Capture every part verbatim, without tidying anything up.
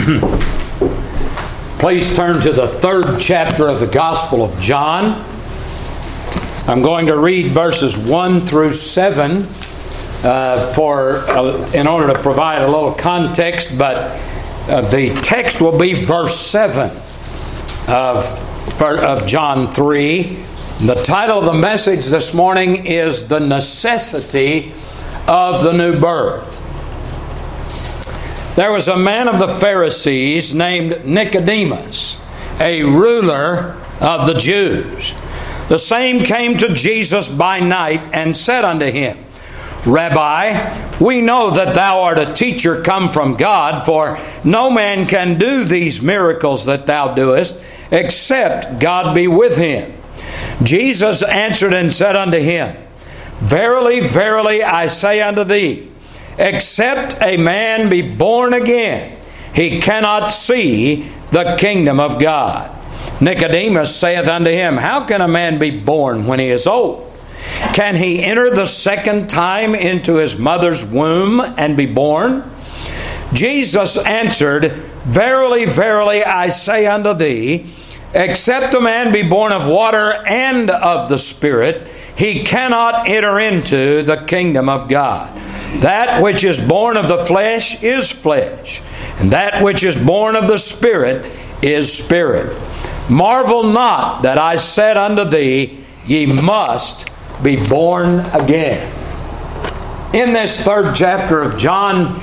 Please turn to the third chapter of the Gospel of John. I'm going to read verses one through seven uh, for uh, in order to provide a little context, but uh, the text will be verse seven of, of John three. The title of the message this morning is The Necessity of the New Birth. There was a man of the Pharisees named Nicodemus, a ruler of the Jews. The same came to Jesus by night and said unto him, Rabbi, we know that thou art a teacher come from God, for no man can do these miracles that thou doest, except God be with him. Jesus answered and said unto him, Verily, verily, I say unto thee, except a man be born again, he cannot see the kingdom of God. Nicodemus saith unto him, How can a man be born when he is old? Can he enter the second time into his mother's womb and be born? Jesus answered, Verily, verily, I say unto thee, except a man be born of water and of the Spirit, he cannot enter into the kingdom of God. That which is born of the flesh is flesh, and that which is born of the Spirit is spirit. Marvel not that I said unto thee, Ye must be born again. In this third chapter of John,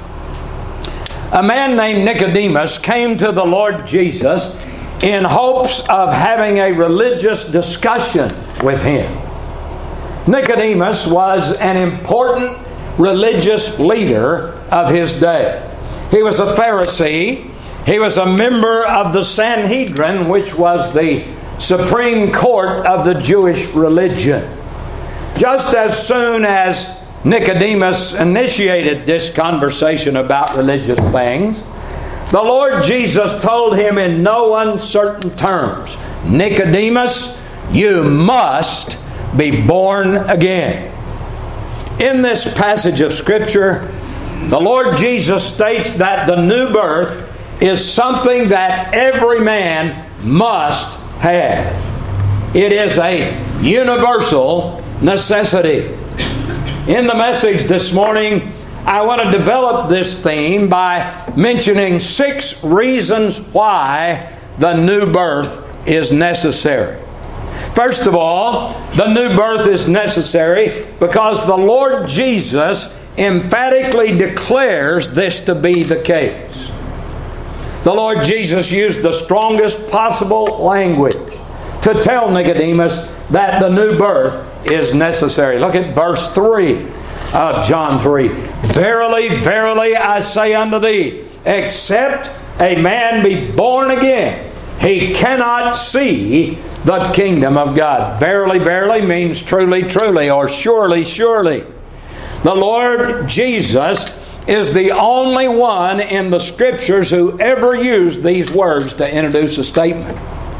a man named Nicodemus came to the Lord Jesus in hopes of having a religious discussion with him. Nicodemus was an important religious leader of his day. He was a Pharisee. He was a member of the Sanhedrin, which was the supreme court of the Jewish religion. Just as soon as Nicodemus initiated this conversation about religious things, the Lord Jesus told him in no uncertain terms, Nicodemus, you must be born again. In this passage of Scripture, the Lord Jesus states that the new birth is something that every man must have. It is a universal necessity. In the message this morning, I want to develop this theme by mentioning six reasons why the new birth is necessary. First of all, the new birth is necessary because the Lord Jesus emphatically declares this to be the case. The Lord Jesus used the strongest possible language to tell Nicodemus that the new birth is necessary. Look at verse three of John three. Verily, verily, I say unto thee, except a man be born again, he cannot see the kingdom of God. Verily, verily means truly, truly, or surely, surely. The Lord Jesus is the only one in the Scriptures who ever used these words to introduce a statement.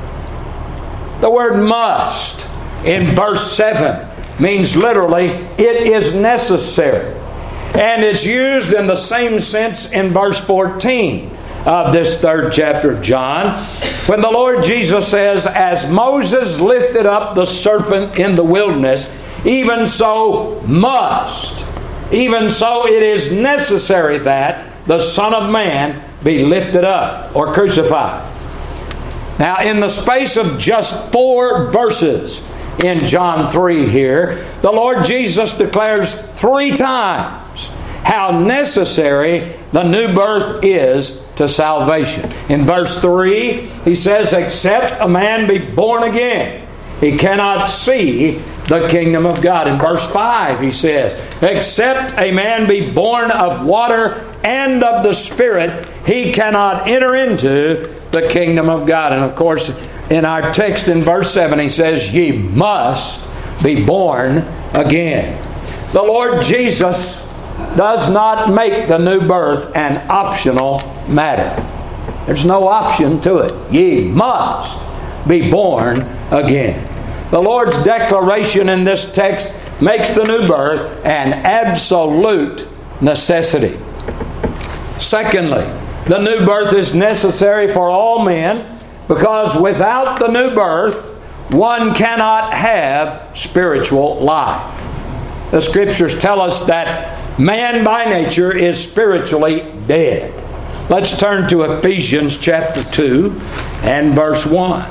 The word must in verse seven means literally, it is necessary. And it's used in the same sense in verse fourteen of this third chapter of John, when the Lord Jesus says, As Moses lifted up the serpent in the wilderness, even so must, even so it is necessary that the Son of Man be lifted up or crucified. Now, in the space of just four verses in John three here, the Lord Jesus declares three times how necessary the new birth is to salvation. In verse three, he says, Except a man be born again, he cannot see the kingdom of God. In verse five, he says, Except a man be born of water and of the Spirit, he cannot enter into the kingdom of God. And of course, in our text in verse seven, he says, Ye must be born again. The Lord Jesus does not make the new birth an optional matter. There's no option to it. Ye must be born again. The Lord's declaration in this text makes the new birth an absolute necessity. Secondly, The new birth is necessary for all men, because without the new birth, one cannot have spiritual life. The Scriptures tell us that man by nature is spiritually dead. Let's turn to Ephesians chapter two and verse one.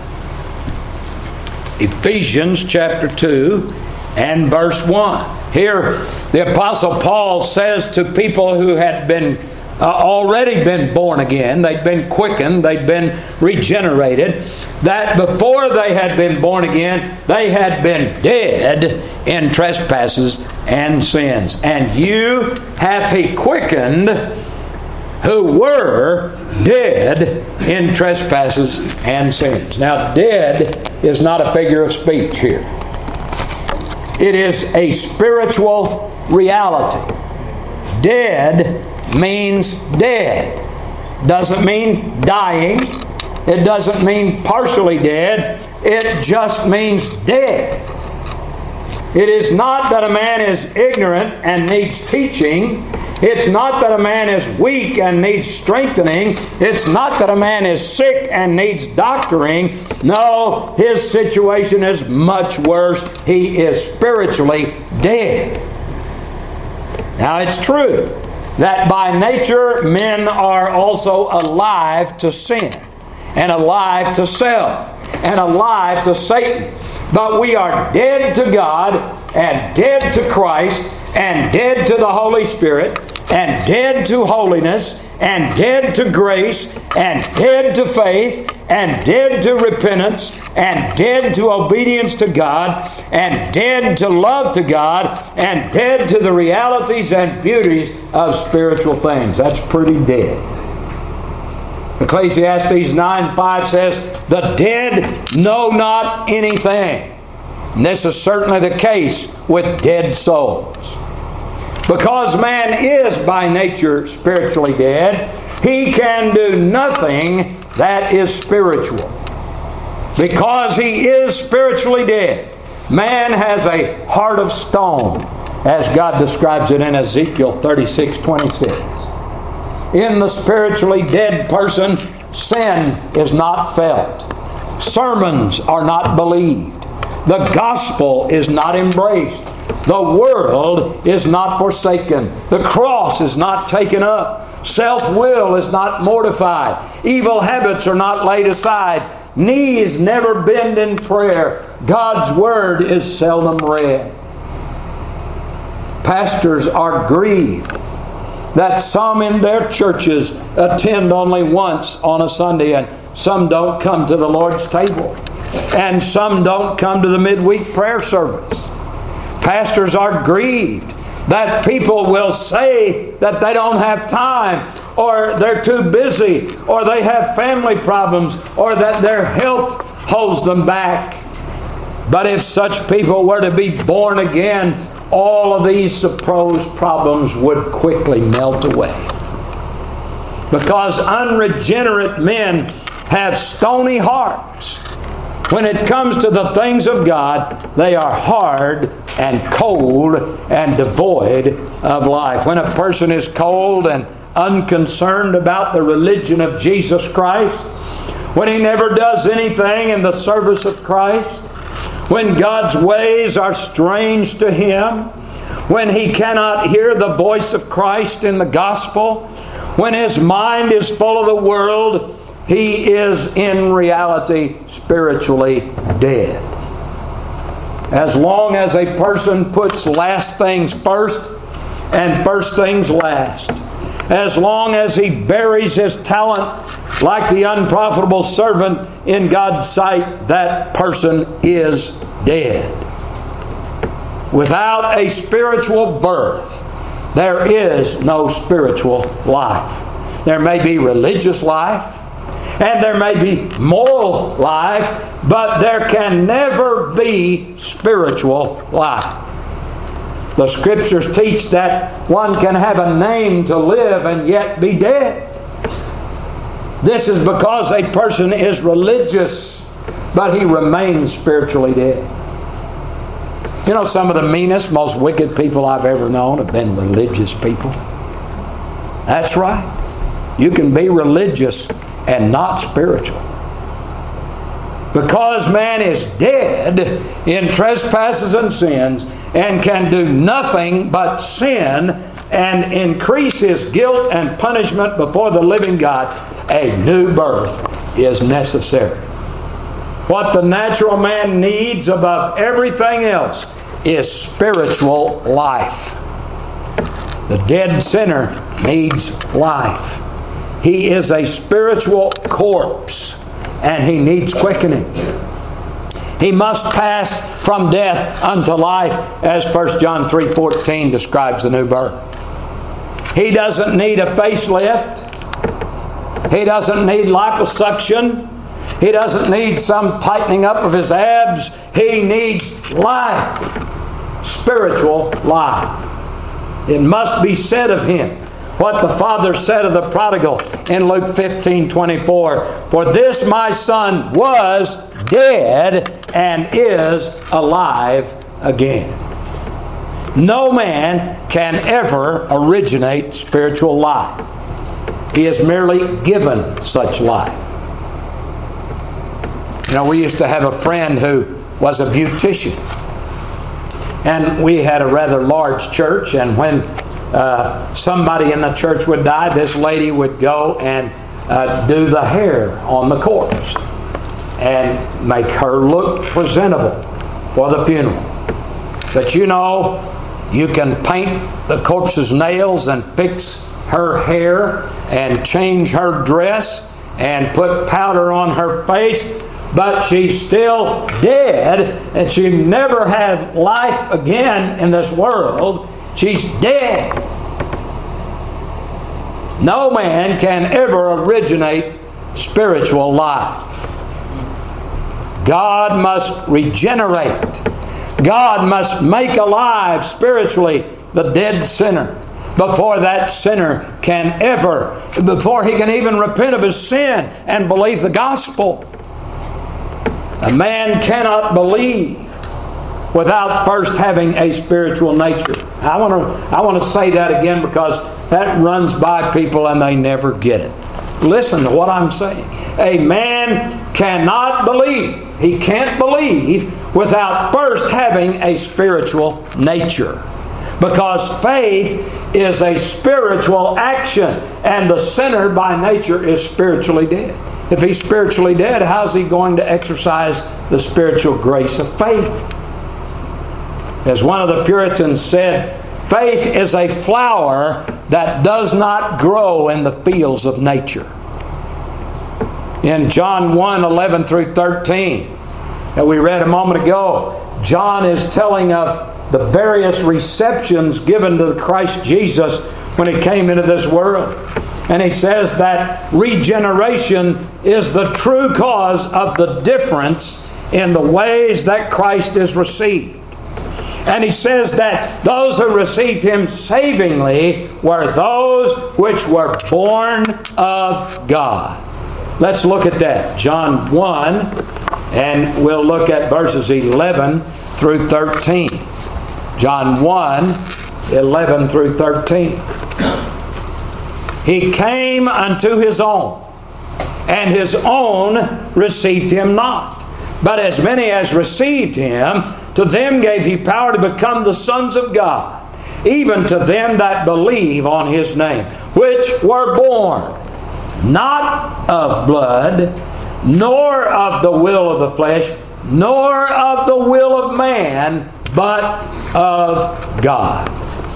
Ephesians chapter two and verse one. Here, the Apostle Paul says to people who had been uh, already been born again, they'd been quickened, they'd been regenerated, that before they had been born again, they had been dead in trespasses and sins. And you hath He quickened who were dead in trespasses and sins. Now, dead is not a figure of speech here. It is a spiritual reality. Dead means dead. Doesn't mean dying. It doesn't mean partially dead. It just means dead. It is not that a man is ignorant and needs teaching. It's not that a man is weak and needs strengthening. It's not that a man is sick and needs doctoring. No, his situation is much worse. He is spiritually dead. Now, it's true that by nature men are also alive to sin and alive to self and alive to Satan. But we are dead to God and dead to Christ and dead to the Holy Spirit and dead to holiness and dead to grace and dead to faith and dead to repentance and dead to obedience to God and dead to love to God and dead to the realities and beauties of spiritual things. That's pretty dead. Ecclesiastes nine five says, "The dead know not anything." And this is certainly the case with dead souls. Because man is by nature spiritually dead, he can do nothing that is spiritual. Because he is spiritually dead, man has a heart of stone, as God describes it in Ezekiel thirty-six twenty-six. In the spiritually dead person, sin is not felt. Sermons are not believed. The gospel is not embraced. The world is not forsaken. The cross is not taken up. Self-will is not mortified. Evil habits are not laid aside. Knees never bend in prayer. God's word is seldom read. Pastors are grieved that some in their churches attend only once on a Sunday, and some don't come to the Lord's table, and some don't come to the midweek prayer service. Pastors are grieved that people will say that they don't have time, or they're too busy, or they have family problems, or that their health holds them back. But if such people were to be born again, all of these supposed problems would quickly melt away. Because unregenerate men have stony hearts. When it comes to the things of God, they are hard and cold and devoid of life. When a person is cold and unconcerned about the religion of Jesus Christ, when he never does anything in the service of Christ, when God's ways are strange to him, when he cannot hear the voice of Christ in the gospel, when his mind is full of the world, he is in reality spiritually dead. As long as a person puts last things first and first things last, as long as he buries his talent like the unprofitable servant in God's sight, that person is dead. Without a spiritual birth, there is no spiritual life. There may be religious life, and there may be moral life, but there can never be spiritual life. The Scriptures teach that one can have a name to live and yet be dead. This is because a person is religious, but he remains spiritually dead. You know, some of the meanest, most wicked people I've ever known have been religious people. That's right. You can be religious and not spiritual. Because man is dead in trespasses and sins and can do nothing but sin and increase his guilt and punishment before the living God, a new birth is necessary. What the natural man needs above everything else is spiritual life. The dead sinner needs life. He is a spiritual corpse, and he needs quickening. He must pass from death unto life, as First John three fourteen describes the new birth. He doesn't need a facelift. He doesn't need liposuction. He doesn't need some tightening up of his abs. He needs life. Spiritual life. It must be said of him what the Father said of the prodigal in Luke fifteen twenty-four. For this my son was dead and is alive again. No man can ever originate spiritual life. He is merely given such life. You know, we used to have a friend who was a beautician. And we had a rather large church, and when uh, somebody in the church would die, this lady would go and uh, do the hair on the corpse and make her look presentable for the funeral. But you know, you can paint the corpse's nails and fix her hair and change her dress and put powder on her face, but she's still dead, and she never had life again in this world. She's dead. No man can ever originate spiritual life. God must regenerate. God must make alive spiritually the dead sinner before that sinner can ever, before he can even repent of his sin and believe the gospel. A man cannot believe without first having a spiritual nature. I want to I want to say that again, because that runs by people and they never get it. Listen to what I'm saying. A man cannot believe. He can't believe without first having a spiritual nature. Because faith is a spiritual action, and the sinner by nature is spiritually dead. If he's spiritually dead, how's he going to exercise the spiritual grace of faith? As one of the Puritans said, faith is a flower that does not grow in the fields of nature. In John one eleven through thirteen, that we read a moment ago, John is telling of the various receptions given to Christ Jesus when he came into this world. And he says that regeneration is the true cause of the difference in the ways that Christ is received. And he says that those who received him savingly were those which were born of God. Let's look at that. John one, and we'll look at verses eleven through thirteen. John one, eleven through thirteen. He came unto his own, and his own received him not. But as many as received him, to them gave he power to become the sons of God, even to them that believe on his name, which were born not of blood, nor of the will of the flesh, nor of the will of man, but of God.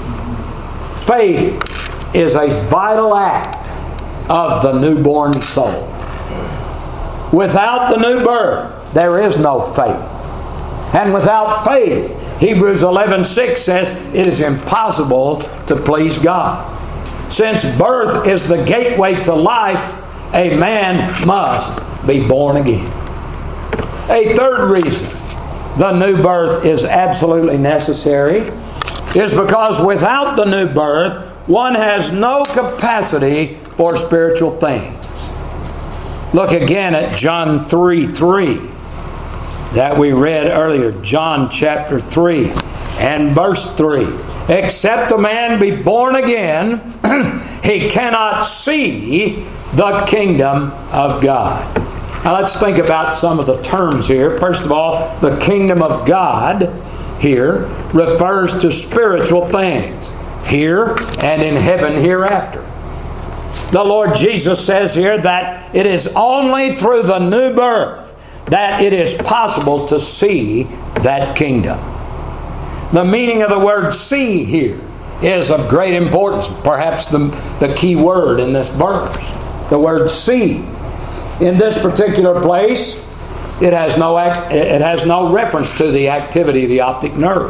Faith is a vital act of the newborn soul. Without the new birth, there is no faith. And without faith, Hebrews eleven six says, it is impossible to please God. Since birth is the gateway to life, a man must be born again. A third reason the new birth is absolutely necessary is because without the new birth, one has no capacity for spiritual things. Look again at John three three that we read earlier. John chapter three and verse three. Except a man be born again, he cannot see the kingdom of God. Now let's think about some of the terms here. First of all, the kingdom of God here refers to spiritual things, here and in heaven hereafter. The Lord Jesus says here that it is only through the new birth that it is possible to see that kingdom. The meaning of the word see here is of great importance, perhaps the, the key word in this verse. The word see. In this particular place, it has no act, it has no reference to the activity of the optic nerve.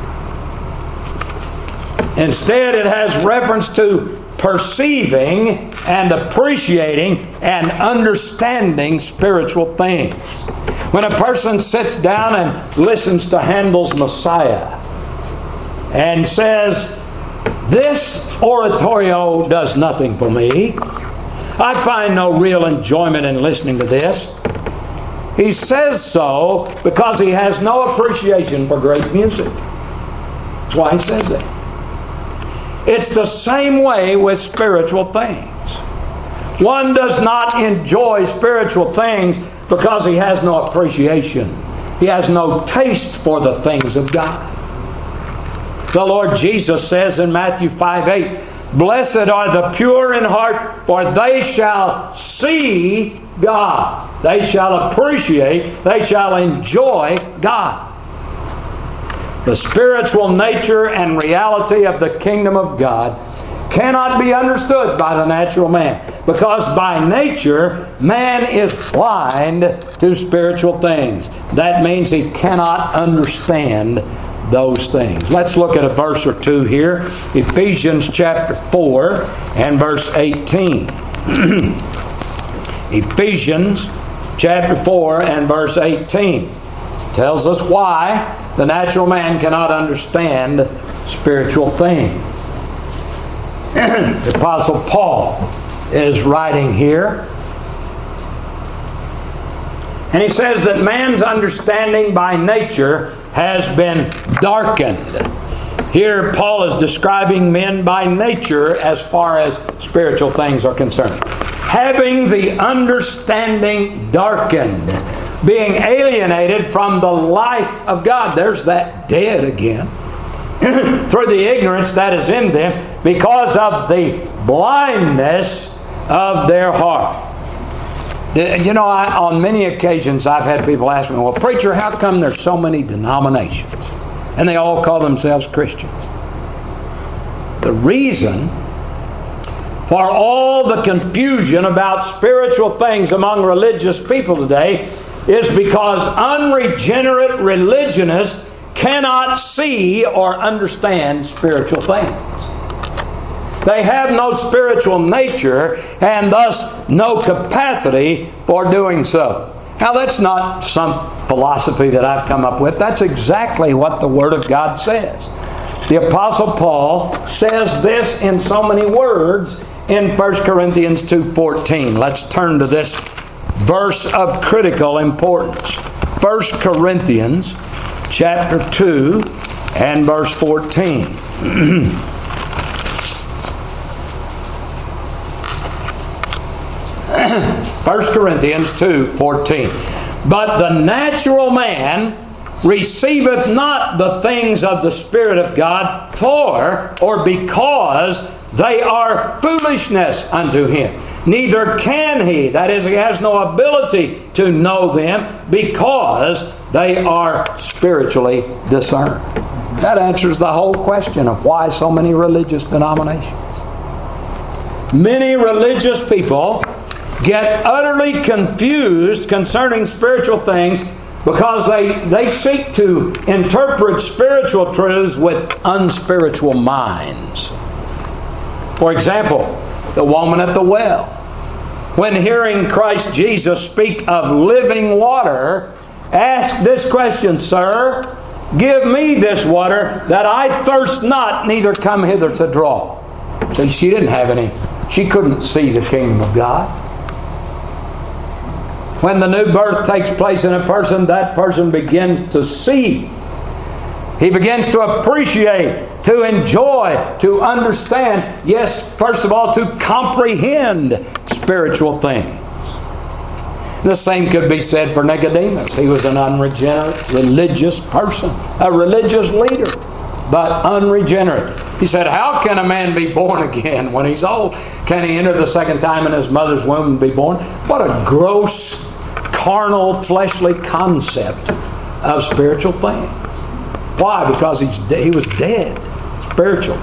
Instead, it has reference to perceiving and appreciating and understanding spiritual things. When a person sits down and listens to Handel's Messiah and says, "This oratorio does nothing for me. I find no real enjoyment in listening to this," he says so because he has no appreciation for great music. That's why he says that. It's the same way with spiritual things. One does not enjoy spiritual things because he has no appreciation. He has no taste for the things of God. The Lord Jesus says in Matthew five eight, "Blessed are the pure in heart, for they shall see God." They shall appreciate, they shall enjoy God. The spiritual nature and reality of the kingdom of God cannot be understood by the natural man, because by nature man is blind to spiritual things. That means he cannot understand those things. Let's look at a verse or two here. Ephesians chapter four and verse eighteen. Ephesians chapter four and verse eighteen tells us why the natural man cannot understand spiritual things. The Apostle Paul is writing here, and he says that man's understanding by nature has been darkened. Here Paul is describing men by nature as far as spiritual things are concerned. Having the understanding darkened, being alienated from the life of God. There's that dead again. Through the ignorance that is in them because of the blindness of their heart. You know, I, on many occasions I've had people ask me, "Well, preacher, how come there's so many denominations and they all call themselves Christians?" The reason for all the confusion about spiritual things among religious people today is because unregenerate religionists cannot see or understand spiritual things. They have no spiritual nature and thus no capacity for doing so. Now, that's not some philosophy that I've come up with. That's exactly what the Word of God says. The Apostle Paul says this in so many words in First Corinthians two fourteen. Let's turn to this verse of critical importance. First Corinthians chapter two and verse fourteen. First Corinthians two fourteen. "But the natural man receiveth not the things of the Spirit of God, for or because they are foolishness unto him. Neither can he," that is, he has no ability to know them, "because they are spiritually discerned." That answers the whole question of why so many religious denominations. Many religious people get utterly confused concerning spiritual things because they, they seek to interpret spiritual truths with unspiritual minds. For example, the woman at the well, when hearing Christ Jesus speak of living water, asked this question, "Sir, give me this water that I thirst not, neither come hither to draw." See, she didn't have any, she couldn't see the kingdom of God. When the new birth takes place in a person, that person begins to see. He begins to appreciate to enjoy, to understand, yes, first of all, to comprehend spiritual things. The same could be said for Nicodemus. He was an unregenerate, religious person, a religious leader, but unregenerate. He said, how can a man be born again when he's old? Can he enter the second time in his mother's womb and be born? What a gross, carnal, fleshly concept of spiritual things. Why? Because he's de- he was dead spiritually.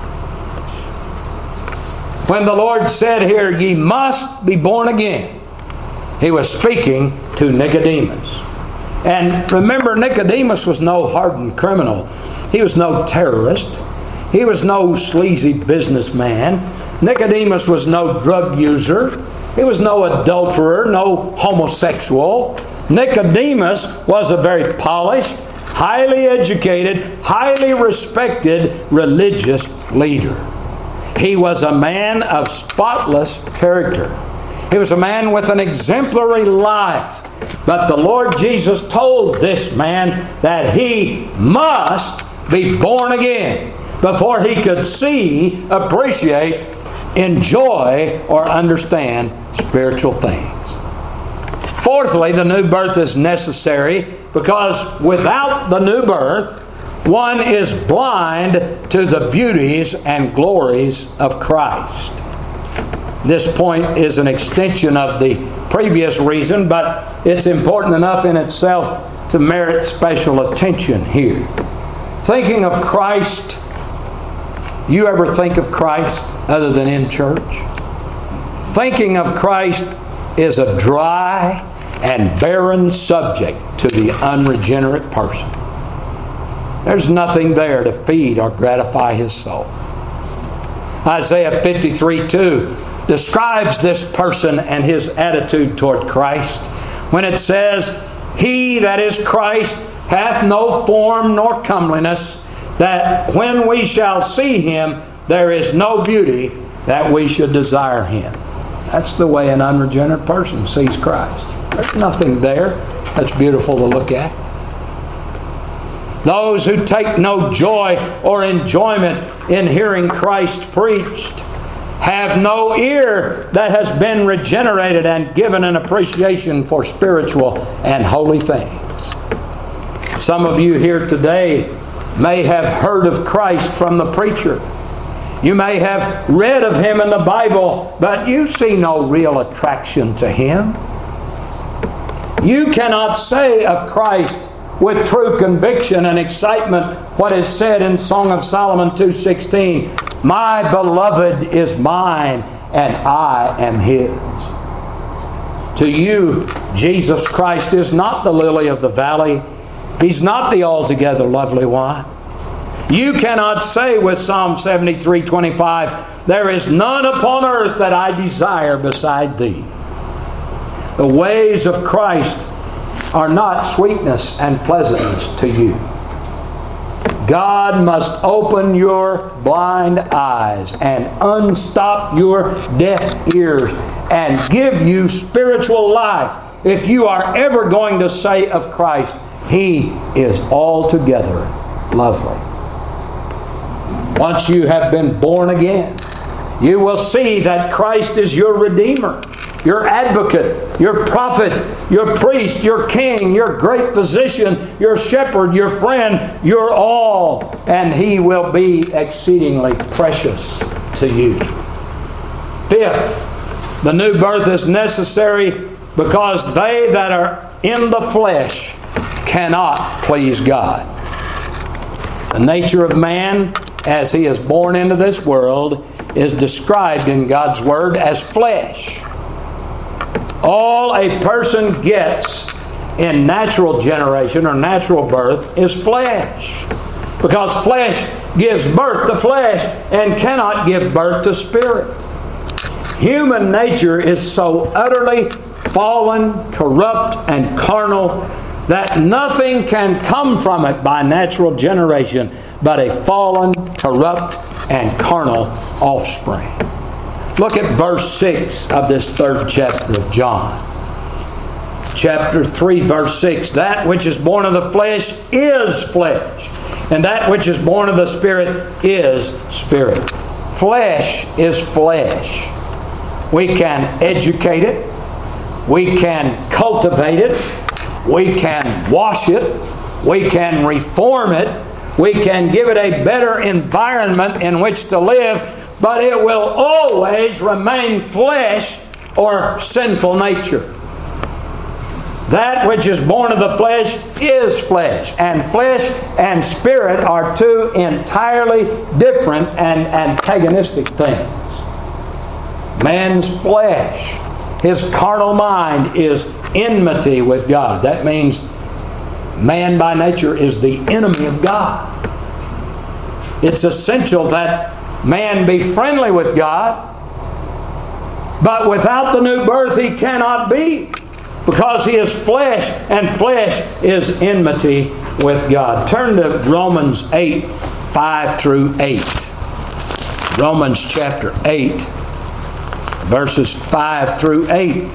When the Lord said here, ye must be born again, He was speaking to Nicodemus. And remember, Nicodemus was no hardened criminal. He was no terrorist. He was no sleazy businessman. Nicodemus was no drug user. He was no adulterer, no homosexual. Nicodemus was a very polished, highly educated, highly respected religious leader. He was a man of spotless character. He was a man with an exemplary life. But the Lord Jesus told this man that he must be born again before he could see, appreciate, enjoy, or understand spiritual things. Fourthly, the new birth is necessary because without the new birth, one is blind to the beauties and glories of Christ. This point is an extension of the previous reason, but it's important enough in itself to merit special attention here. Thinking of Christ, you ever think of Christ other than in church? Thinking of Christ is a dry and barren subject to the unregenerate person. There's nothing there to feed or gratify his soul. Isaiah fifty-three two describes this person and his attitude toward Christ when it says, he that is Christ hath no form nor comeliness, that when we shall see him, there is no beauty that we should desire him. That's the way an unregenerate person sees Christ. There's nothing there that's beautiful to look at. Those who take no joy or enjoyment in hearing Christ preached have no ear that has been regenerated and given an appreciation for spiritual and holy things. Some of you here today may have heard of Christ from the preacher. You may have read of Him in the Bible, but you see no real attraction to Him. You cannot say of Christ with true conviction and excitement what is said in Song of Solomon two sixteen, my beloved is mine and I am His. To you, Jesus Christ is not the lily of the valley. He's not the altogether lovely one. You cannot say with Psalm seventy-three twenty-five, there is none upon earth that I desire beside thee. The ways of Christ are not sweetness and pleasantness to you. God must open your blind eyes and unstop your deaf ears and give you spiritual life if you are ever going to say of Christ, He is altogether lovely. Once you have been born again, you will see that Christ is your Redeemer, your advocate, your prophet, your priest, your king, your great physician, your shepherd, your friend, your all. And He will be exceedingly precious to you. Fifth, the new birth is necessary because they that are in the flesh cannot please God. The nature of man as he is born into this world is described in God's Word as flesh. All a person gets in natural generation or natural birth is flesh. Because flesh gives birth to flesh and cannot give birth to spirit. Human nature is so utterly fallen, corrupt, and carnal that nothing can come from it by natural generation but a fallen, corrupt, and carnal offspring. Look at verse six of this third chapter of John. Chapter three, verse six. That which is born of the flesh is flesh, And that which is born of the Spirit is spirit. Flesh is flesh. We can educate it. We can cultivate it. We can wash it. We can reform it. We can give it a better environment in which to live. But it will always remain flesh or sinful nature. That which is born of the flesh is flesh. And flesh and spirit are two entirely different and antagonistic things. Man's flesh, his carnal mind, is enmity with God. That means man by nature is the enemy of God. It's essential that man be friendly with God, but without the new birth he cannot be, because he is flesh, and flesh is enmity with God. Turn to Romans eight, five through eight. Romans chapter eight, verses five through eight,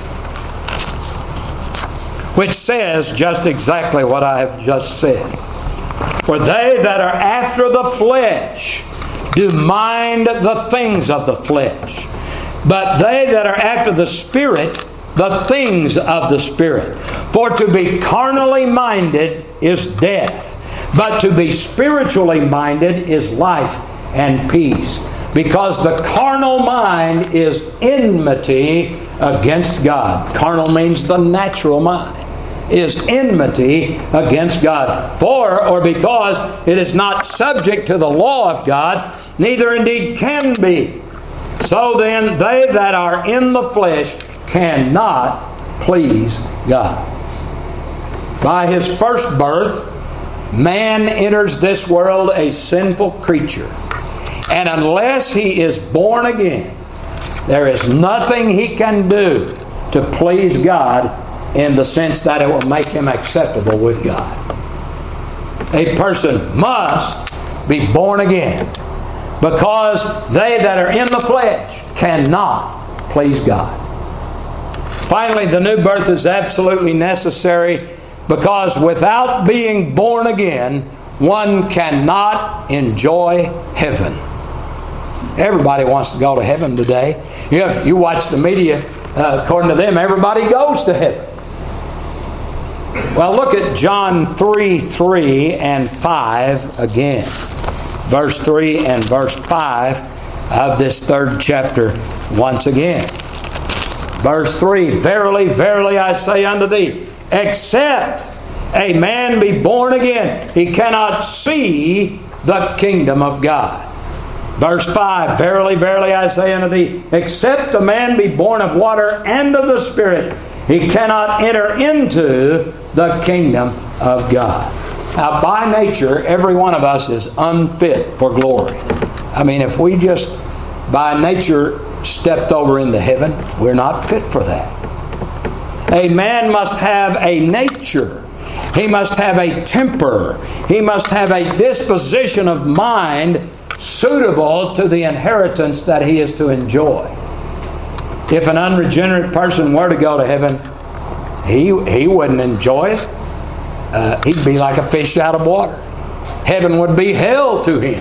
which says just exactly what I have just said. For they that are after the flesh do mind the things of the flesh, but they that are after the Spirit, the things of the Spirit. For to be carnally minded is death, but to be spiritually minded is life and peace. Because the carnal mind is enmity against God. Carnal means the natural mind. Is enmity against God. For, or because, it is not subject to the law of God, neither indeed can be. So then, they that are in the flesh cannot please God. By his first birth, man enters this world a sinful creature. And unless he is born again, there is nothing he can do to please God in the sense that it will make him acceptable with God. A person must be born again, because they that are in the flesh cannot please God. Finally, the new birth is absolutely necessary, because without being born again, one cannot enjoy heaven. Everybody wants to go to heaven today. If you watch the media, uh, according to them, everybody goes to heaven. Well, look at John three, three and five again. Verse three and verse five of this third chapter once again. Verse three, Verily, verily, I say unto thee, except a man be born again, he cannot see the kingdom of God. Verse five, Verily, verily, I say unto thee, except a man be born of water and of the Spirit, he cannot enter into the kingdom of God. Now, by nature, every one of us is unfit for glory. I mean, if we just by nature stepped over into heaven, we're not fit for that. A man must have a nature. He must have a temper. He must have a disposition of mind suitable to the inheritance that he is to enjoy. If an unregenerate person were to go to heaven, he, he wouldn't enjoy it. Uh, he'd be like a fish out of water. Heaven would be hell to him.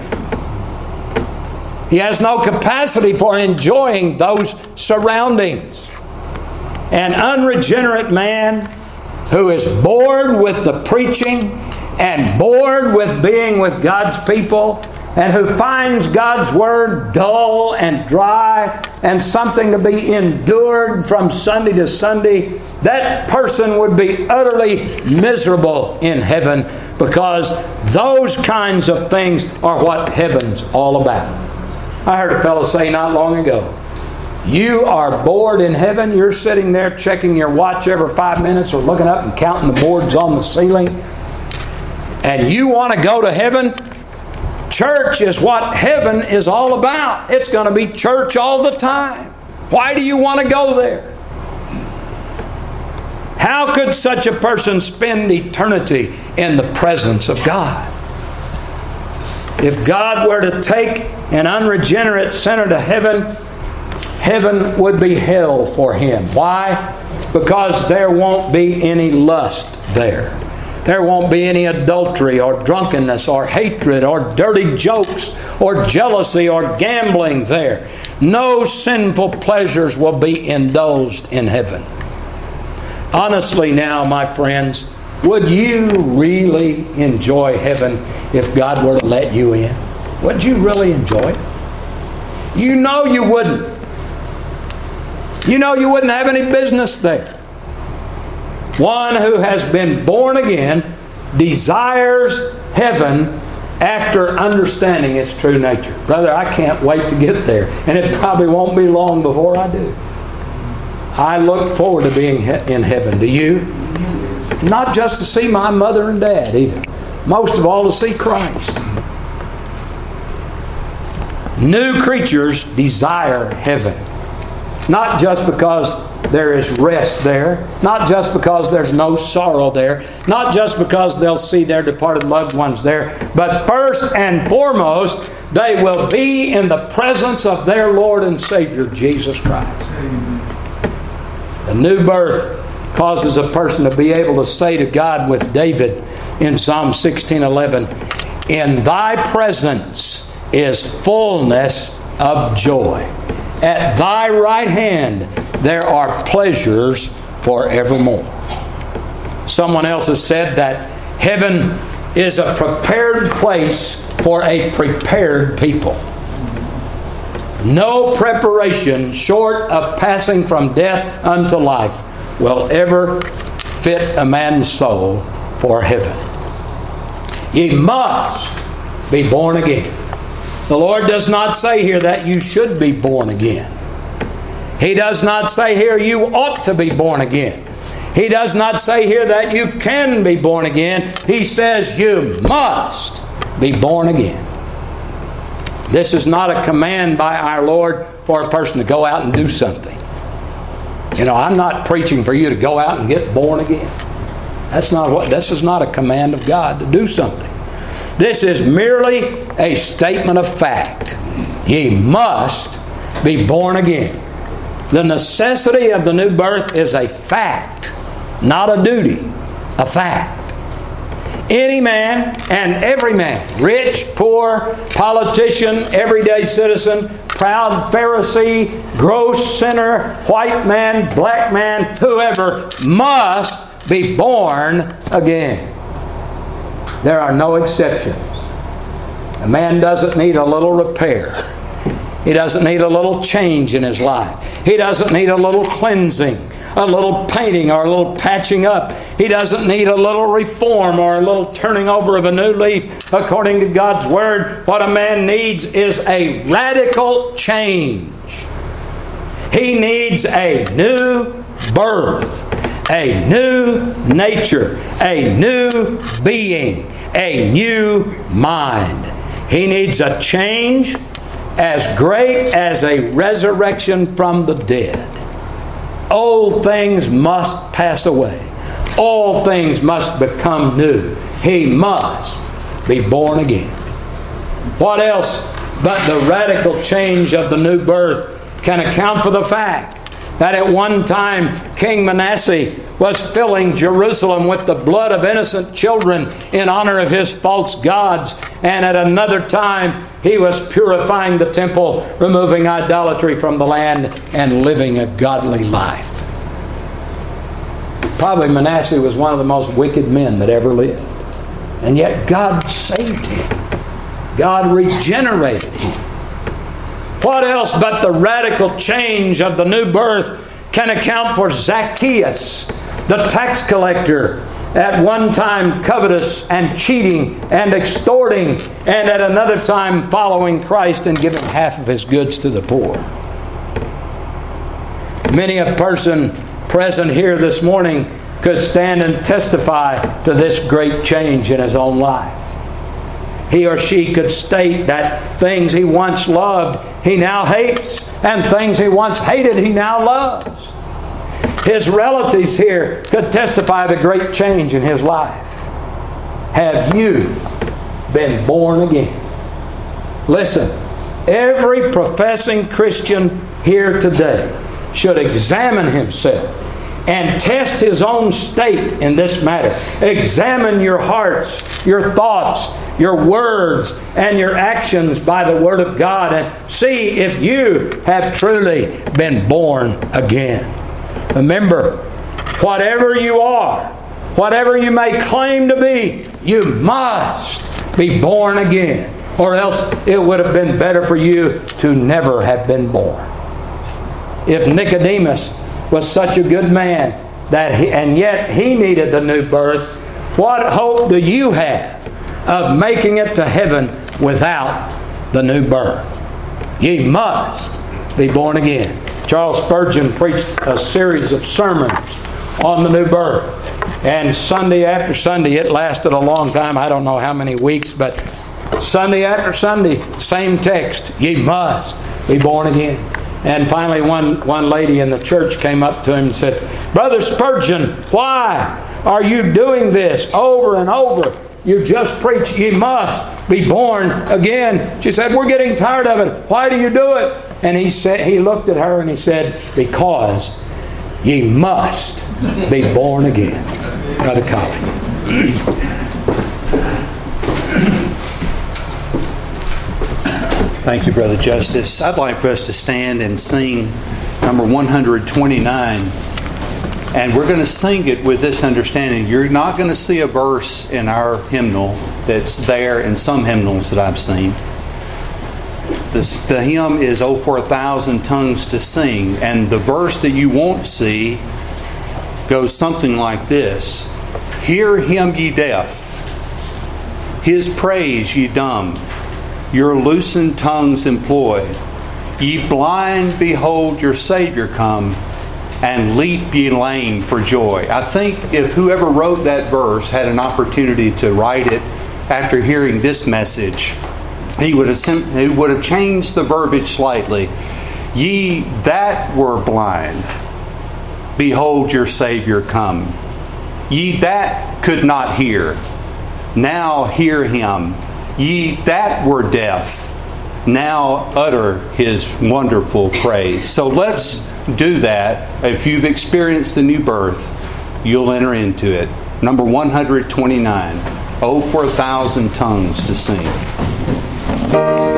He has no capacity for enjoying those surroundings. An unregenerate man who is bored with the preaching and bored with being with God's people, and who finds God's Word dull and dry and something to be endured from Sunday to Sunday, that person would be utterly miserable in heaven, because those kinds of things are what heaven's all about. I heard a fellow say not long ago, you are bored in heaven, you're sitting there checking your watch every five minutes or looking up and counting the boards on the ceiling, and you want to go to heaven? Church is what heaven is all about. It's going to be church all the time. Why do you want to go there? How could such a person spend eternity in the presence of God? If God were to take an unregenerate sinner to heaven, heaven would be hell for him. Why? Because there won't be any lust there. There won't be any adultery or drunkenness or hatred or dirty jokes or jealousy or gambling there. No sinful pleasures will be indulged in heaven. Honestly now, my friends, would you really enjoy heaven if God were to let you in? Would you really enjoy it? You know you wouldn't. You know you wouldn't have any business there. One who has been born again desires heaven after understanding its true nature. Brother, I can't wait to get there. And it probably won't be long before I do. I look forward to being in heaven. Do you? Not just to see my mother and dad either. Most of all to see Christ. New creatures desire heaven. Not just because there is rest there. Not just because there's no sorrow there. Not just because they'll see their departed loved ones there. But first and foremost, they will be in the presence of their Lord and Savior, Jesus Christ. The new birth causes a person to be able to say to God with David in Psalm sixteen eleven, "In thy presence is fullness of joy. At thy right hand there are pleasures forevermore." Someone else has said that heaven is a prepared place for a prepared people. No preparation short of passing from death unto life will ever fit a man's soul for heaven. Ye must be born again. The Lord does not say here that you should be born again. He does not say here you ought to be born again. He does not say here that you can be born again. He says you must be born again. This is not a command by our Lord for a person to go out and do something. You know, I'm not preaching for you to go out and get born again. That's not what. This is not a command of God to do something. This is merely a statement of fact. Ye must be born again. The necessity of the new birth is a fact, not a duty. A fact. Any man and every man, rich, poor, politician, everyday citizen, proud Pharisee, gross sinner, white man, black man, whoever, must be born again. There are no exceptions. A man doesn't need a little repair. He doesn't need a little change in his life. He doesn't need a little cleansing, a little painting, or a little patching up. He doesn't need a little reform or a little turning over of a new leaf. According to God's Word, what a man needs is a radical change. He needs a new birth, a new nature, a new being, a new mind. He needs a change as great as a resurrection from the dead. Old things must pass away. All things must become new. He must be born again. What else but the radical change of the new birth can account for the fact that at one time King Manasseh was filling Jerusalem with the blood of innocent children in honor of his false gods, and at another time he was purifying the temple, removing idolatry from the land, and living a godly life. Probably Manasseh was one of the most wicked men that ever lived. And yet God saved him. God regenerated him. What else but the radical change of the new birth can account for Zacchaeus, the tax collector, at one time covetous and cheating and extorting, and at another time following Christ and giving half of his goods to the poor. Many a person present here this morning could stand and testify to this great change in his own life. He or she could state that things he once loved, he now hates, and things he once hated, he now loves. His relatives here could testify the great change in his life. Have you been born again? Listen, every professing Christian here today should examine himself and test his own state in this matter. Examine your hearts, your thoughts, your words, and your actions by the Word of God, and see if you have truly been born again. Remember, whatever you are, whatever you may claim to be, you must be born again, or else it would have been better for you to never have been born. If Nicodemus was such a good man, that he, and yet he needed the new birth, what hope do you have of making it to heaven without the new birth? Ye must be born again. Charles Spurgeon preached a series of sermons on the new birth. And Sunday after Sunday, it lasted a long time. I don't know how many weeks, but Sunday after Sunday, same text. Ye must be born again. And finally, one, one lady in the church came up to him and said, Brother Spurgeon, why are you doing this over and over? You just preach, ye must be born again. She said, we're getting tired of it. Why do you do it? And he said, he looked at her and he said, because ye must be born again. Brother Collie. Thank you, Brother Justice. I'd like for us to stand and sing number one hundred twenty-nine. And we're going to sing it with this understanding. You're not going to see a verse in our hymnal that's there in some hymnals that I've seen. This, the hymn is "Oh, for a thousand tongues to sing." And the verse that you won't see goes something like this. Hear him, ye deaf. His praise, ye dumb. Your loosened tongues employ. Ye blind, behold your Savior come, and leap ye lame for joy. I think if whoever wrote that verse had an opportunity to write it after hearing this message, he would have sim- he would have changed the verbiage slightly. Ye that were blind, behold your Savior come. Ye that could not hear, now hear him. Ye that were deaf, now utter his wonderful praise. So let's do that. If you've experienced the new birth, you'll enter into it. Number one hundred twenty-nine. Oh, for a thousand tongues to sing.